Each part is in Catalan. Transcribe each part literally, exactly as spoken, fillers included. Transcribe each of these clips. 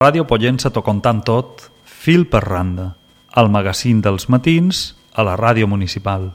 Ràdio Pollença t'ho contant tot, fil per randa, el magazín dels matins a la ràdio municipal.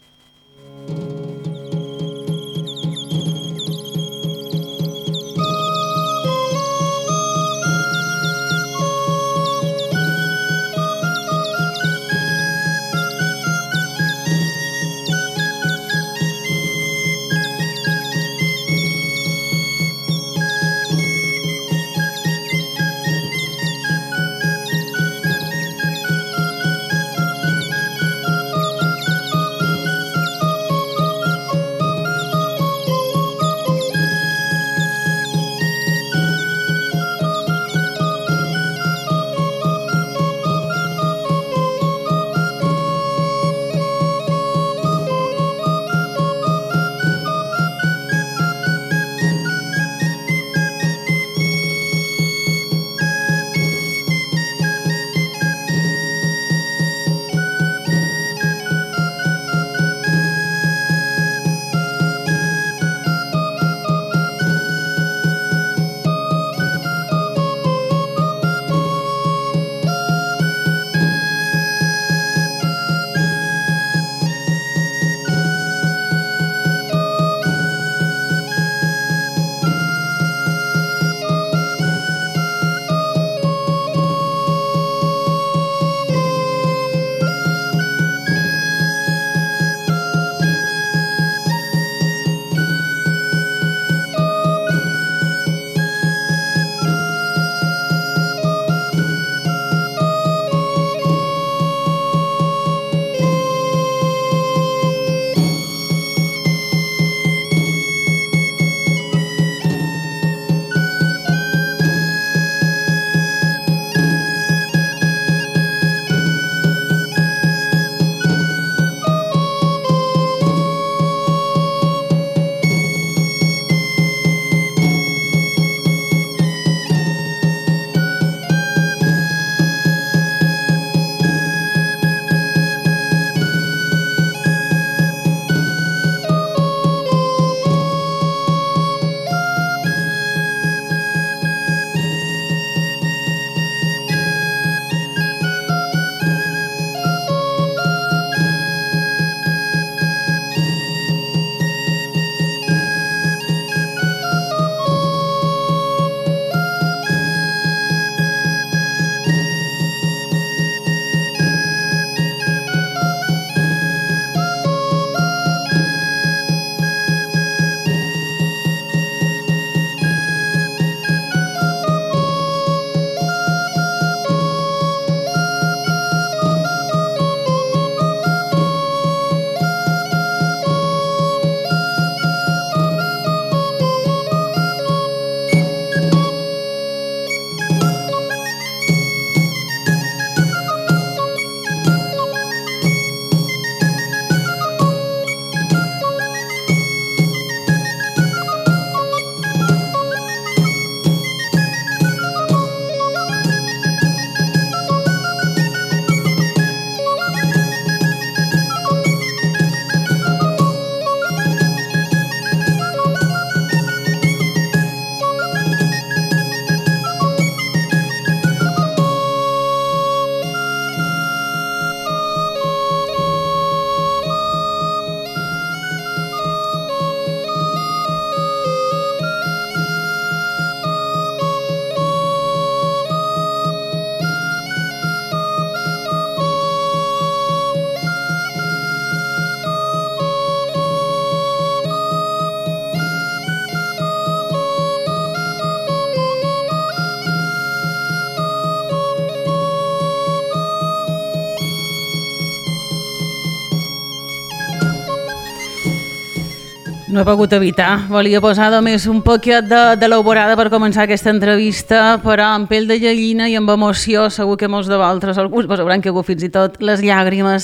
No he pogut evitar. Volia posar només un poquet de, de l'alborada per començar aquesta entrevista, però amb pell de gallina i amb emoció, segur que molts de vosaltres, alguns vos hauran caigut fins i tot les llàgrimes,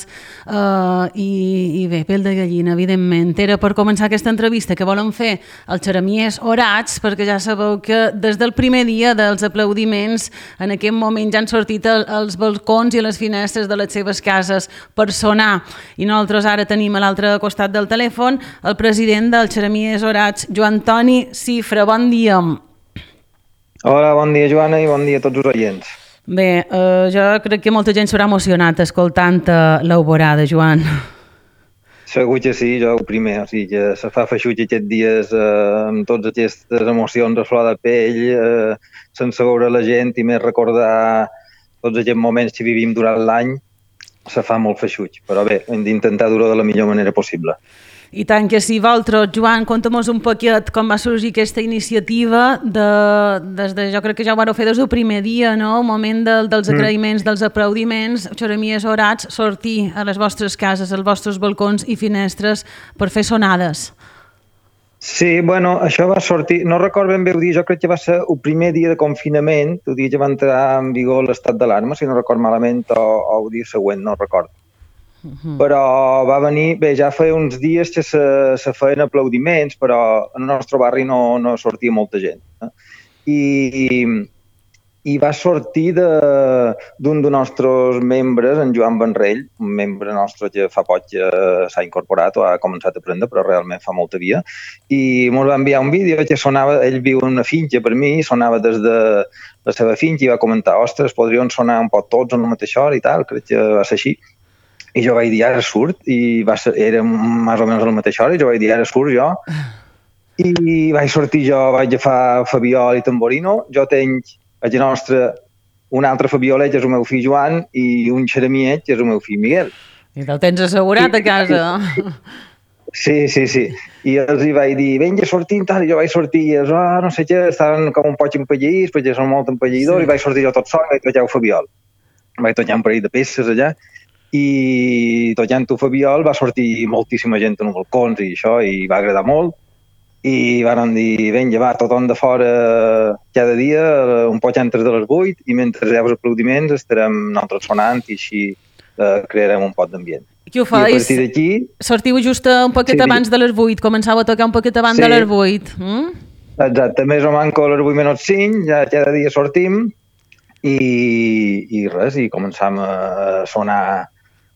uh, i, i bé, pell de gallina, evidentment. Era per començar aquesta entrevista que volen fer els xeremiers orats, perquè ja sabeu que des del primer dia dels aplaudiments, en aquest moment ja han sortit el, els balcons i les finestres de les seves cases per sonar. I nosaltres ara tenim a l'altre costat del telèfon el president dels xeremiers orats, Joan Toni Cifra. Bon dia. Hola, bon dia, Joana, i bon dia a tots els oients. Bé, eh, jo crec que molta gent s'haurà emocionat escoltant eh, l'Alborada, Joan. Segur que sí, jo el primer, o sigui que se fa feixuig aquests dies eh, amb totes aquestes emocions a flor de pell, eh, sense veure la gent i més recordar tots aquests moments que vivim durant l'any, se fa molt feixuig, però bé, hem d'intentar dur-ho de la millor manera possible. I tant que sí, vosaltres, Joan, conta'm-nos un poquet com va sorgir aquesta iniciativa, de, des de, jo crec que ja ho vareu fer des del primer dia, no? El moment de, dels agraïments, mm. dels aplaudiments, xeremies orats, sortir a les vostres cases, als vostres balcons i finestres per fer sonades. Sí, bueno, això va sortir, no recordo ben bé el dia, jo crec que va ser el primer dia de confinament, el dia que va entrar en vigor l'estat d'alarma, si no recordo malament, o, o el dia següent, no recordo. Uh-huh. Però va venir, bé, ja feia uns dies que se, se feien aplaudiments, però en el nostre barri no, no sortia molta gent. Eh? I, i va sortir d'un dels nostres membres, en Joan Benrell, un membre nostre que fa poc que s'ha incorporat o ha començat a aprendre, però realment fa molta via, i ens va enviar un vídeo que sonava, ell viu en una finca per mi, sonava des de la seva finca i va comentar, ostres, podrien sonar un poc tots en la mateixa hora i tal, crec que va ser així. I jo vaig dir, ara surt, i va ser, era més o menys a la mateixa hora, i jo vaig dir, ara surt jo. I vaig sortir jo, vaig agafar Fabiol i Tamborino. Jo tenc a la nostra un altre Fabiolet, que és el meu fill Joan, i un xeremiet, que és el meu fill Miguel. I te'l tens assegurat I, a casa. Sí, sí, sí. I els hi vaig dir, vinga, sortim, tal, i jo vaig sortir, i els, ah, no sé què, estaven com un poc empelleïts, perquè són molt empelleïdors, sí. I vaig sortir jo tot sol, i vaig tocar el Fabiol. Vaig tocar un parell de peces allà, i tocant el Fabiol va sortir moltíssima gent en els balcons i això, i va agradar molt, i van dir, vinga, va, tothom de fora cada dia, un poc antes de les vuit, i mentre hi ha els aplaudiments estarem nosaltres sonant i així eh, crearem un poc d'ambient. Qui ho fa? I a partir d'aquí... Sortiu just un poquet sí, abans de les vuit, començava a tocar un poquet abans sí. de les vuit. Mm? Exacte, més o manco a les vuit menys cinc, ja cada dia sortim, i, i res, i començam a sonar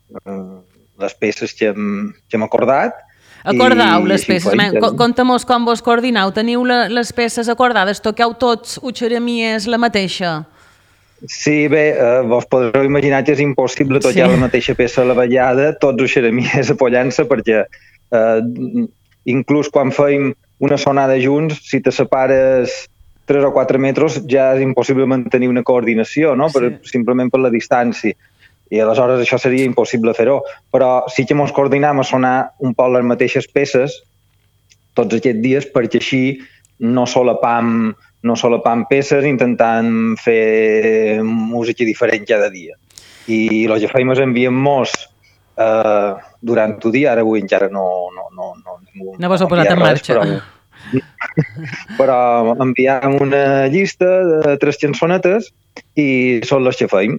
les peces que hem, que hem acordat. Acordau les peces. Conta-mos com vos coordinau. Teniu la, les peces acordades? Toqueu tots u xeremies la mateixa? Sí, bé, eh, vos podreu imaginar que és impossible tocar sí. la mateixa peça a la ballada, tots us xeremies apoyant-se, perquè eh, inclús quan feim una sonada junts, si te separes tres o quatre metres, ja és impossible mantenir una coordinació, no? Per, sí. Simplement per la distància. I aleshores això seria impossible fer-ho. Però sí que ens coordinam a sonar un poc les mateixes peces tots aquests dies, perquè així no solapam, no solapam peces intentant fer música diferent cada dia. I el que feim és enviem-nos eh, durant el dia, ara avui encara no... No, no, no, no, no vos heu posat en marxa. Però, però enviem una llista de tres cançonetes i són les que feim.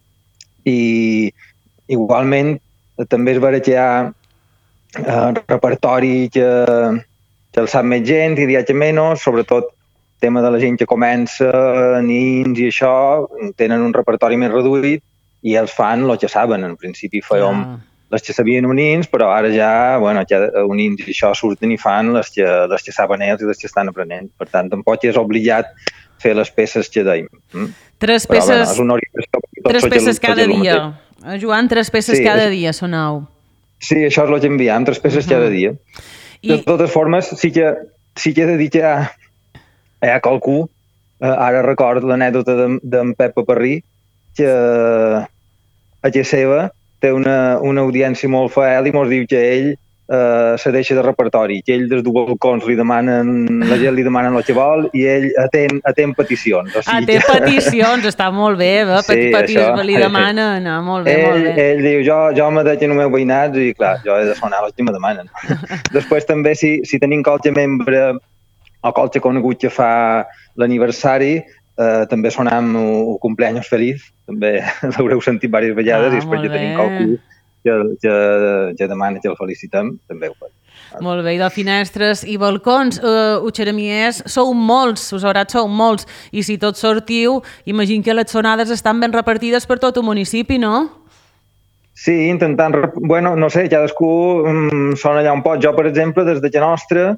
I igualment també és vera que hi ha eh, repertori que, que el sap més gent i viatja menys, sobretot el tema de la gent que comença, nins i això, tenen un repertori més reduït i els fan el que saben. En principi fèiem ah. les que sabien unins, però ara ja, bueno, ja unins i això surten i fan les que, les que saben ells i les que estan aprenent. Per tant, tampoc és obligat fer les peces que deim. Mm? Tres Però, peces, bueno, tres peces cada dia. Joan, tres peces sí, cada dia sonau. Sí, això és el que enviem, tres peces uh -huh. cada dia. I... De totes formes, sí que, sí que he de dir que hi ha, hi ha qualcú, eh, ara recordo l'anècdota d'en de, Pep Paparrí, que a casa seva té una, una audiència molt fidel i mos diu que ell Uh, se deixa de repertori, que ell des dels balcons li demanen, la gent li demanen el que vol i ell atén, atén peticions. O sigui, atén que... peticions, està molt bé, eh? Sí, peticions això. Li demanen, no, molt bé, ell, molt bé. Ell diu, jo, jo me deixo en els meus veïnats i clar, jo he de sonar els que me demanen. Després també, si, si tenim qualque membre o qualque conegut que fa l'aniversari, uh, també sonam el cumpleaños feliz, també l'haureu sentit diverses vegades ah, i és perquè tenim qualcú que, que, que demana que el felicitem, també ho faig. Molt bé, i de finestres i balcons, uh, u xeremies, sou molts, us hauràs sou molts, i si tots sortiu, imagino que les sonades estan ben repartides per tot el municipi, no? Sí, intentant, bueno, no sé, cadascú um, sona allà un poc. Jo, per exemple, des de que nostra,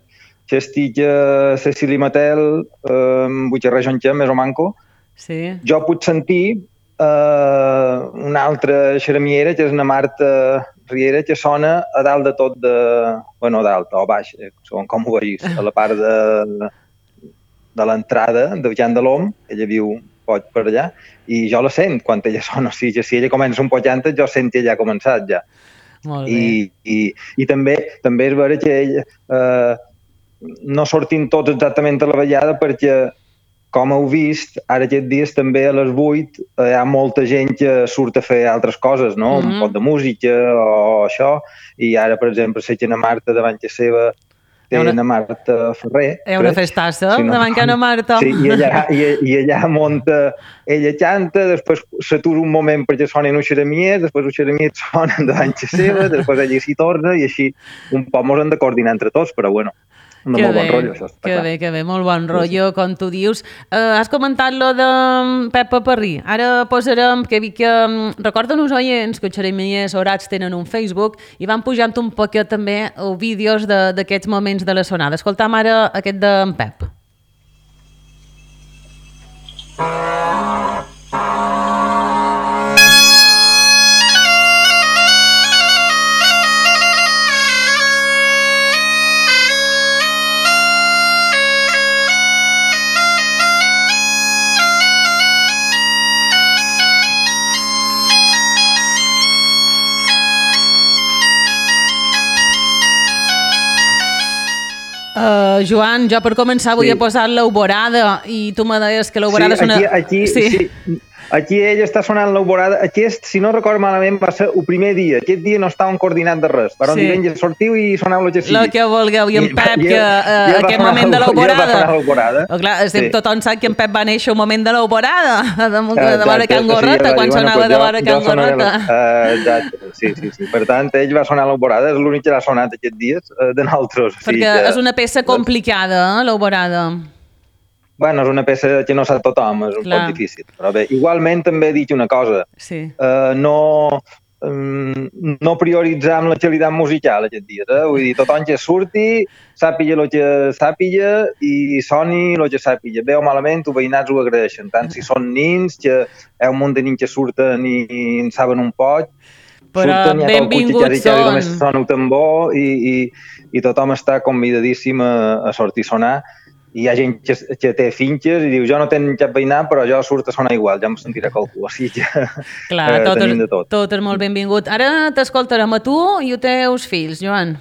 que estic a Cecili Matel, eh, vull regió més o manco, sí. jo puc sentir eh, una altra xeramiera, que és una Marta Riera, que sona a dalt de tot de... Bueno, a dalt o baix, eh, segons com ho veus, a la part de, de l'entrada de Jan de l'Om, ella viu un poc per allà, i jo la sent quan ella sona. O sigui, si ella comença un poc antes, jo sent que ella ha començat ja. Molt bé. I, i, i també, també és vera que ell eh, no sortim tots exactament a la vegada perquè, com heu vist, ara aquests dies també a les vuit hi ha molta gent que surt a fer altres coses, no? Mm-hmm. Un poc de música o això, i ara, per exemple, sé que na Marta davant que seva té una... na Marta Ferrer. Hi ha una festassa si no, davant que na Marta. Sí, i allà, i, i allà munta, ella canta, després s'atura un moment perquè sonen uns xeramiers, després uns xeramiers sonen davant que seva, després ella s'hi torna, i així un poc mos hem de coordinar entre tots, però bueno, de que molt bé, bon rotllo, això està que clar. bé, que bé, molt bon rotllo, com tu dius. Uh, has comentat lo de Pep Paparrí. Ara posarem, que vi que... Um, recorden els oients que els xeramiers horats tenen un Facebook i van pujant un poquet també els vídeos d'aquests moments de la sonada. Escoltam ara aquest d'en Pep. Uh, Joan, jo per començar volia sí. posar l'Alborada i tu me deies que l'Alborada sí, és una... Aquí, aquí, sí. sí. Aquí ell està sonant l'Alborada. Aquest, si no recordo malament, va ser el primer dia. Aquest dia no estàvem coordinat de res. Però sí. Divendres sortiu i sonau el que sigui. El que vulgueu. I en I, Pep, i, que uh, i aquest moment de l'Alborada... Oh, clar, sí. Tothom sap que en Pep va néixer un moment de l'Alborada, de, de, de vora Can Gorrota, sí, quan dir, sonava bueno, de vora Can Gorrota. Uh, exacte, sí, sí, sí. Per tant, ell va sonar l'Alborada, és l'únic que l'ha sonat aquests dies uh, de nosaltres. Perquè sí, que... és una peça complicada, eh, l'Alborada. Bueno, és una peça que no sap tothom, és un Clar. poc difícil. Però bé, igualment també he dit una cosa. Sí. Uh, no, um, no prioritzam la qualitat musical aquests dies. Eh? Vull dir, tothom que surti, sàpiga el que sàpiga i soni el que sàpiga. Bé o malament, els veïnats ho agraeixen. Tant si són nins, que hi ha un munt de nins que surten i, i en saben un poc, però surten, benvinguts són. Només sona un tambor i, i, i tothom està convidadíssim a, a sortir a sonar. I hi ha gent que, que té finques i diu jo no tenc cap veïnat però jo surt a sonar igual, ja em sentirà qualcú. Així que Clar, eh, tot tenim és, de tot. Tot és molt benvingut. Ara t'escoltarem a tu i els teus fills, Joan.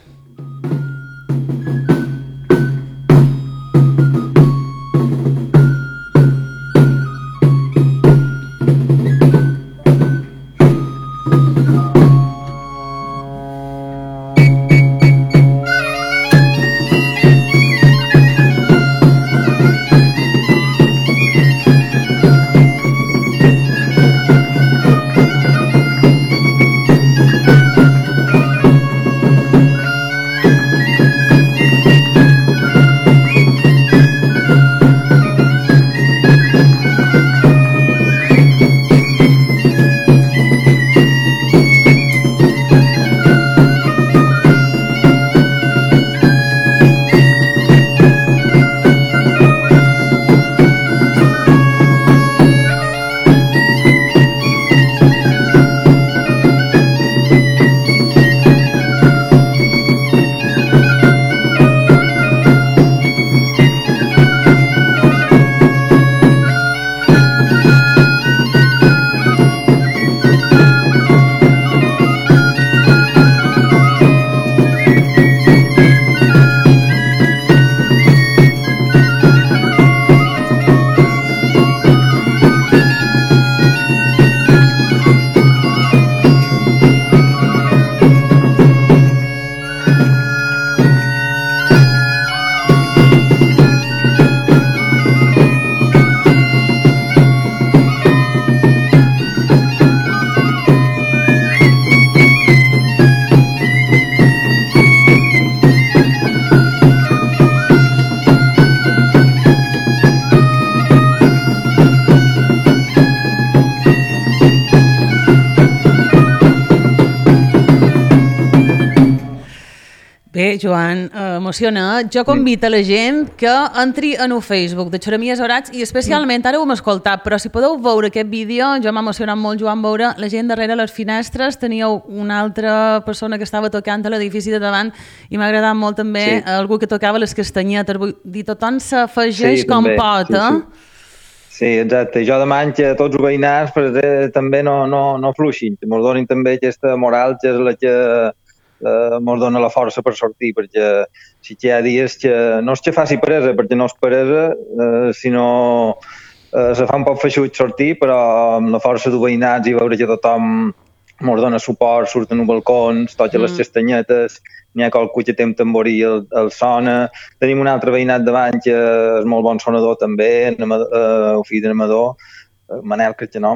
Bé, Joan, eh, emociona. Jo convito a la gent que entri en el Facebook de Xeremies Orats i especialment, ara ho hem escoltat, però si podeu veure aquest vídeo, jo m'ha emocionat molt, Joan, veure la gent darrere les finestres. Teníeu una altra persona que estava tocant a l'edifici de davant i m'ha agradat molt també sí. algú que tocava les castanyetes. Vull dir, tothom s'afegeix sí, com també. pot, eh? Sí, sí. Sí, exacte. Jo demano que tots els veïnats eh, també no, no, no fluixin, que ens donin també aquesta moral que és la que eh, ens dona la força per sortir, perquè sí que hi ha dies que no és que faci peresa, perquè no és peresa, eh, sinó eh, se fa un poc feixut sortir, però amb la força dels veïnats i veure que tothom ens dona suport, surten als balcons, toquen mm. les castanyetes, n'hi ha qualcú que té un tamborí el, el sona. Tenim un altre veïnat davant que és molt bon sonador també, el fill de Amador, Manel, crec que nom.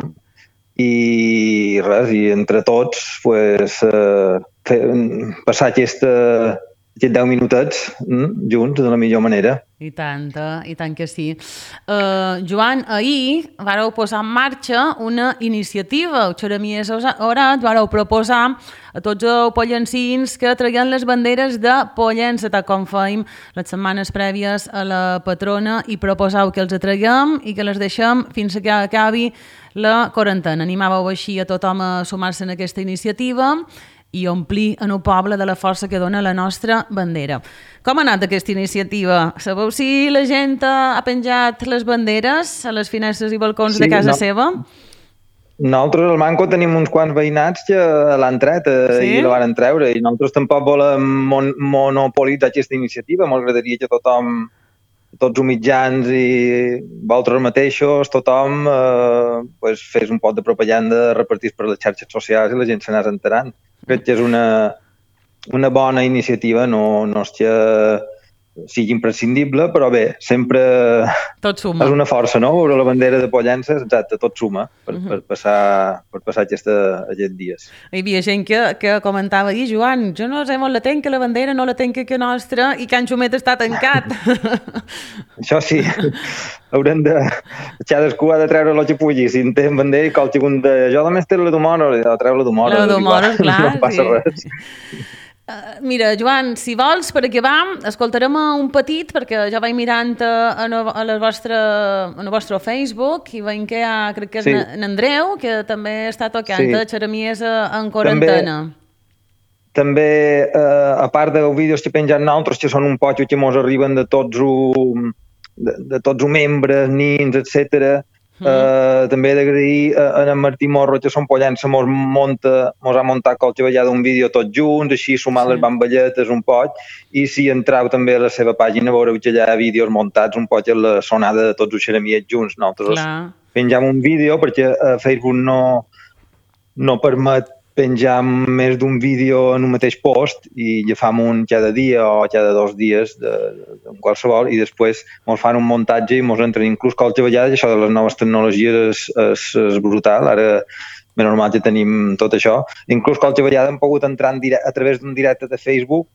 I res, i entre tots, pues, eh, fer, passar aquesta, aquests deu minutets mm, junts de la millor manera. I tant, eh? I tant que sí. Uh, Joan, ahir vareu posar en marxa una iniciativa. Xeremies Orats vareu proposar a tots els pollencins que traguem les banderes de Pollença, tal com fèiem les setmanes prèvies a la patrona, i proposau que els traguem i que les deixem fins que acabi la quarantena. Animàveu així a tothom a sumar-se en aquesta iniciativa i omplir en el poble de la força que dona la nostra bandera. Com ha anat aquesta iniciativa? Sabeu si la gent ha penjat les banderes a les finestres i balcons sí, de casa no. seva? Nosaltres al Manco tenim uns quants veïnats que l'han tret eh, sí? i la van treure, i nosaltres tampoc volem mon monopolitzar aquesta iniciativa. M'agradaria que tothom, tots els mitjans i vosaltres mateixos, tothom eh, pues, fes un pot de propaganda, repartís per les xarxes socials i la gent se n'anés enterant. Crec que és una, una bona iniciativa, no, no és que sigui imprescindible, però bé, sempre tot suma. És una força, no? Veure la bandera de Pollença, exacte, tot suma per, uh -huh. per passar, per passar aquesta, aquests dies. Hi havia gent que, que comentava ahir, Joan, jo no sé on la tenc, que la bandera no la tenc que nostra i Can Xumet està tancat. Això sí, haurem de... Cadascú ha de treure el que pugui, si en té bandera i qualsevol de... Jo només té la d'Humoro, he de treure la d'Humoro. La d'Humoro, clar. No passa sí. res. Uh, mira, Joan, si vols, per acabar, escoltarem un petit, perquè ja vaig mirant a, a, a, la vostra, a el vostre Facebook i veiem que hi ha, crec que és sí. n'Andreu, que també està tocant sí. a Xeremies en quarantena. També, també eh, a part dels vídeos que pengen nosaltres, que són un poc que ens arriben de tots els de, de tots els membres, nins, etcètera. Mm. Uh, també he d'agrair a en Martí Morro, que som Pollença, mos, monta, mos ha muntat qualque vegada un vídeo tots junts, així sumant sí. les bamballetes un poc, i si entreu també a la seva pàgina veureu que hi ha vídeos muntats un poc a la sonada de tots els xeremiers junts. Nosaltres penjam un vídeo perquè uh, Facebook no, no permet penjar més d'un vídeo en un mateix post i ja fam un cada dia o cada dos dies de, de, de qualsevol, i després ens fan un muntatge i ens entren inclús qualque vegada. Això de les noves tecnologies és, és, és brutal. Ara és normal que tenim tot això. Inclús qualque vegada hem pogut entrar en directe, a través d'un directe de Facebook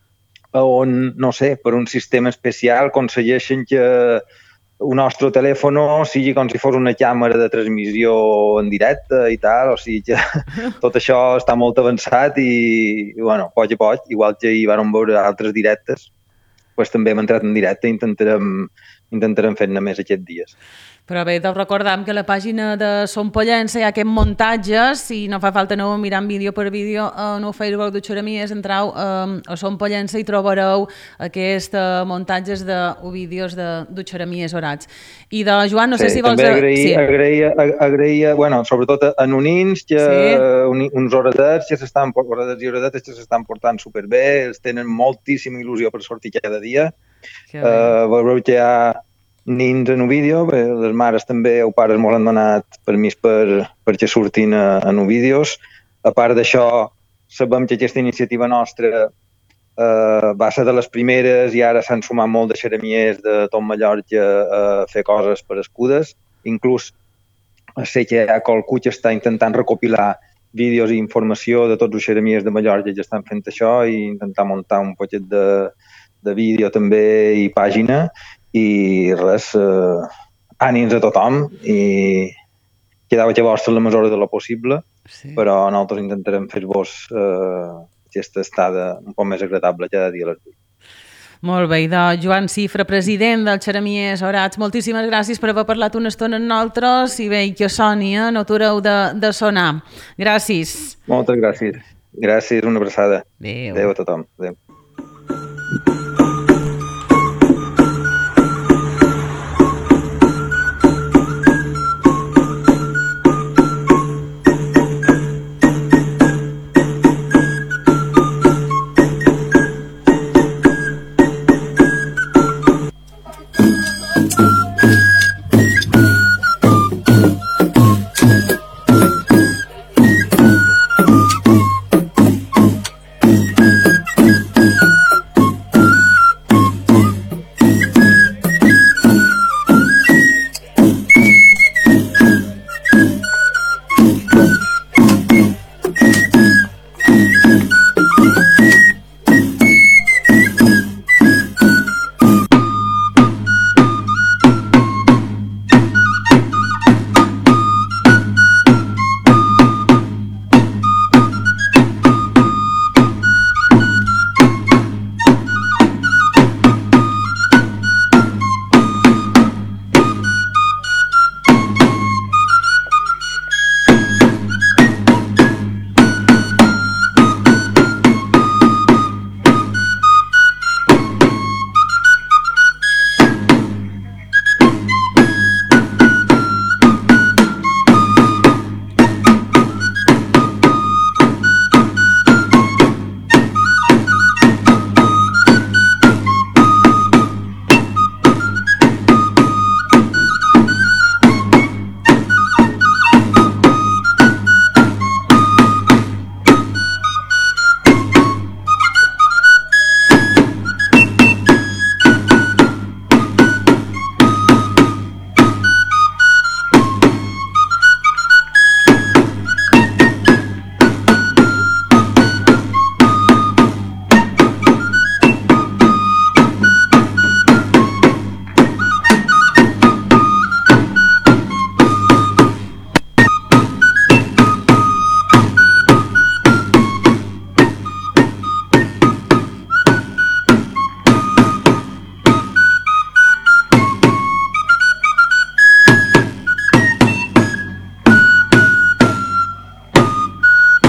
on, no sé, per un sistema especial aconsegueixen que el nostre telèfon sigui com si fos una càmera de transmissió en directe i tal, o sigui que tot això està molt avançat i, i bueno, poc a poc, igual que hi vam veure altres directes, pues també hem entrat en directe i intentarem, intentarem fer-ne més aquests dies. Però bé, deu recordar que a la pàgina de Som Pollença hi ha aquests muntatges i no fa falta anar mirant vídeo per vídeo en el Facebook de Xeremies, entreu um, a Som Pollença i trobareu aquests uh, muntatges de vídeos de, de Xeremies Orats. I de Joan, no sí, sé si vols... També agrair, sí. agrair, agrair, bueno, sobretot a Nonins, que sí. uns horadets que s'estan horadets i horadetes que s'estan portant superbé, els tenen moltíssima il·lusió per sortir cada dia. Uh, veureu que hi ha nins en el vídeo, les mares també, els pares ens han donat permís per, perquè surtin a, a els vídeos. A part d'això, sabem que aquesta iniciativa nostra eh, va ser de les primeres i ara s'han sumat molt de xeremiers de tot Mallorca a fer coses per escudes. Inclús sé que hi ha qualcú que està intentant recopilar vídeos i informació de tots els xeremiers de Mallorca que estan fent això i intentar muntar un poquet de, de vídeo també i pàgina. I res, eh, ànims a tothom i quedava que vostre la mesura de lo possible, sí. Però nosaltres intentarem fer-vos eh, aquesta estada un poc més agradable cada dia a les vuit. Molt bé, i de Joan Cifra, president del Xeremiers Orats, moltíssimes gràcies per haver parlat una estona amb nosaltres i bé, que soni, eh? No t'haureu de, de sonar. Gràcies. Moltes gràcies. Gràcies, una abraçada. Adéu. Adéu a tothom. Adéu.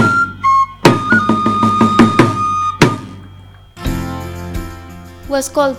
Ho escolto.